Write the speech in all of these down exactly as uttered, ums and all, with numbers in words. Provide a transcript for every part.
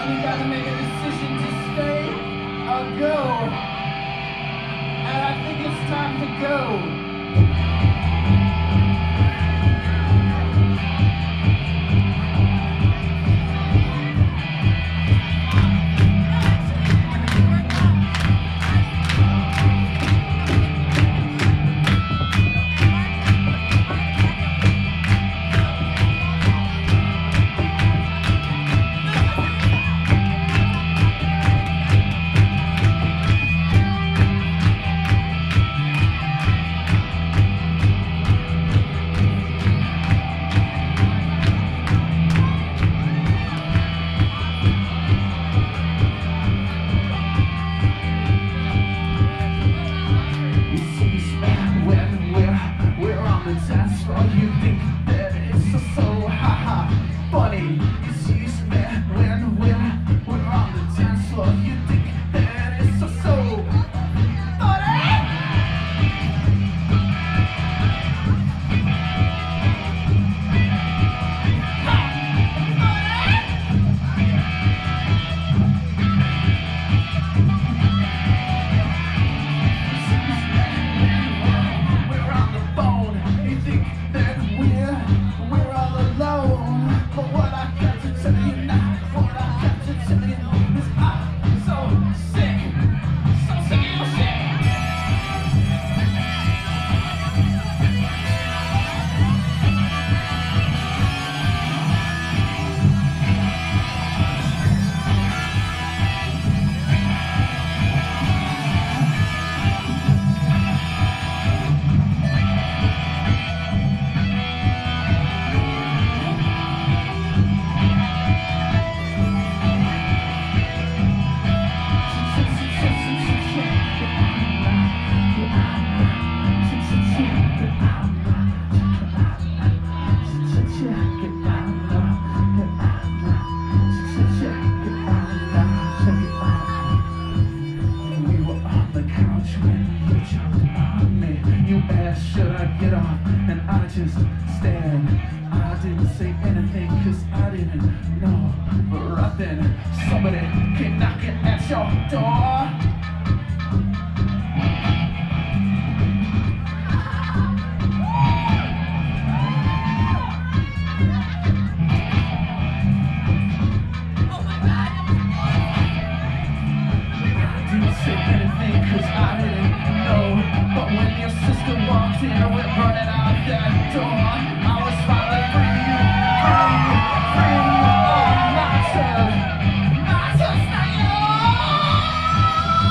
we gotta make a decision to stay or go. And I think it's time to go. Somebody came knocking at your door. Oh my God! I didn't say anything cause I didn't know. But when your sister walked in, I went running out that door. I was smiling for you, for you, for you, oh, not to, not to stay on.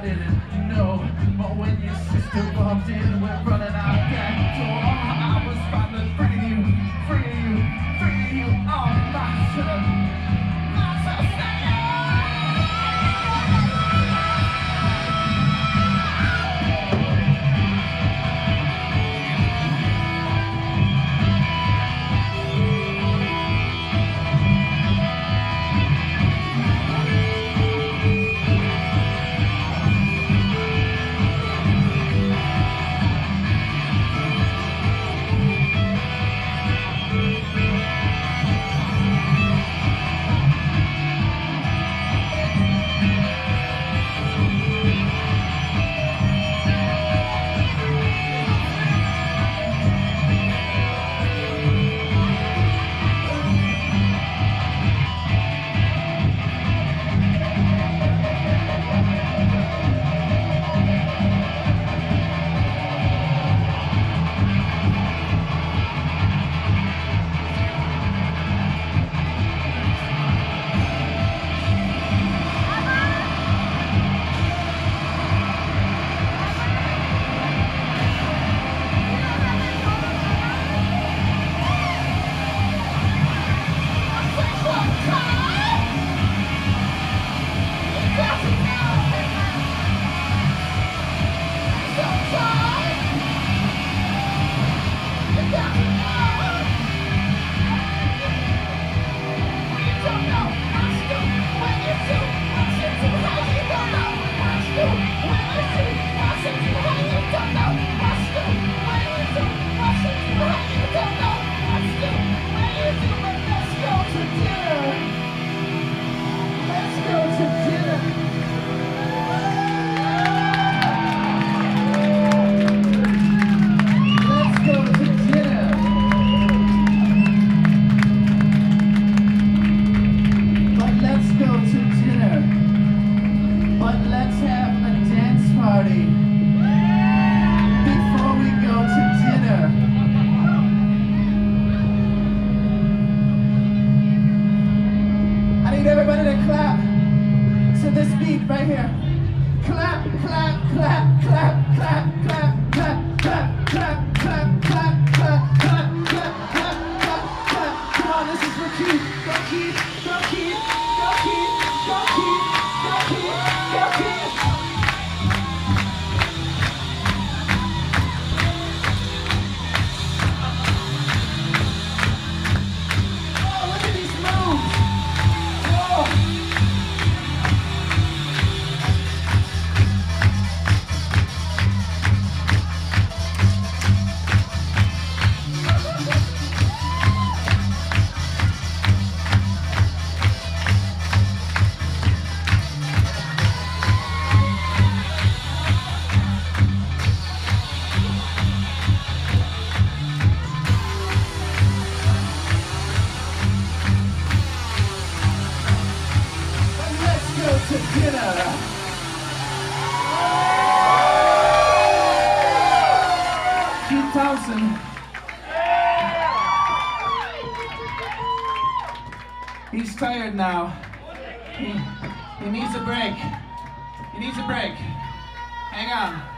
didn't know. But when your sister walked in, we're running out that door. I was finally freeing you, freeing you, freeing you on myself. Myself, right here. Clap, clap, clap, clap, clap, clap, clap, clap, clap, clap, clap, clap, clap, clap, clap, clap, clap. Come on, this is for Keith. Go Keith, go Keith, go Keith, go Keith, go Keith, go Keith. Oh, look at these moves. Oh. To dinner. Keith Thompson. He's tired now. He, he needs a break. He needs a break. Hang on.